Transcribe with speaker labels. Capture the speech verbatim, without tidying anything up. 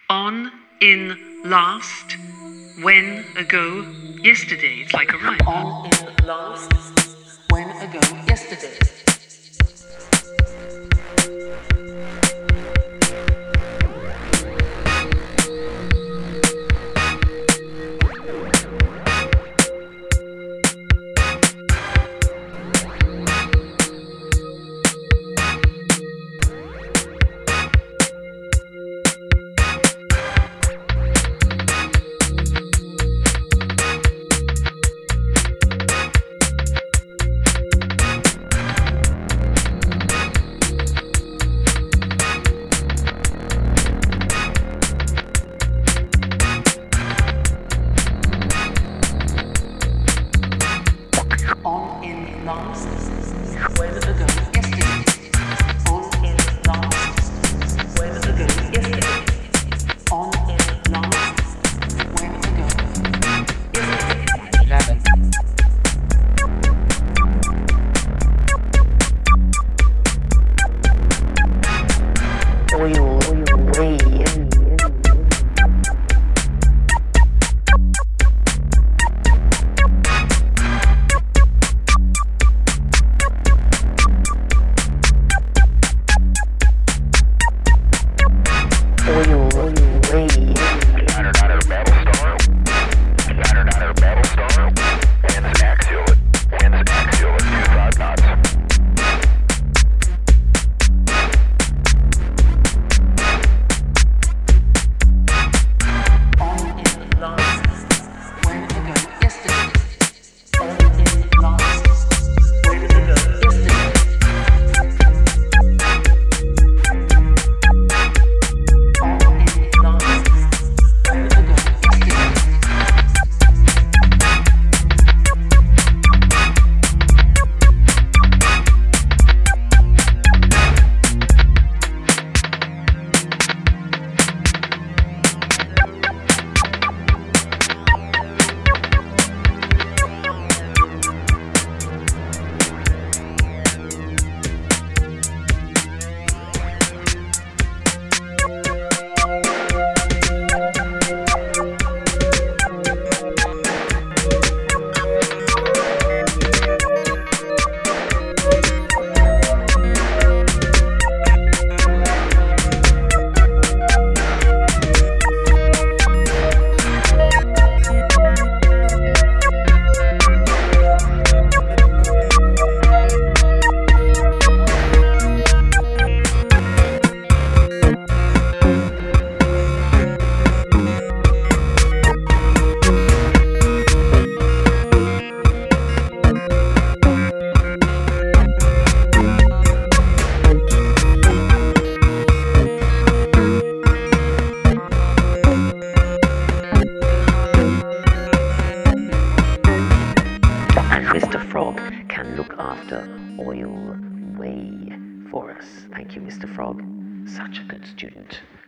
Speaker 1: On, in, last, when, ago, yesterday. It's like a rhyme.
Speaker 2: On, in, last, when, ago, yesterday. On, in, last, when, ago, yesterday. On, in, last, when, ago, yesterday. On, in, last, when, ago, yesterday.
Speaker 3: Eleven.
Speaker 2: Oil, oil, way. Mister Frog can look after Oil Way for us. Thank you, Mister Frog. Such a good student.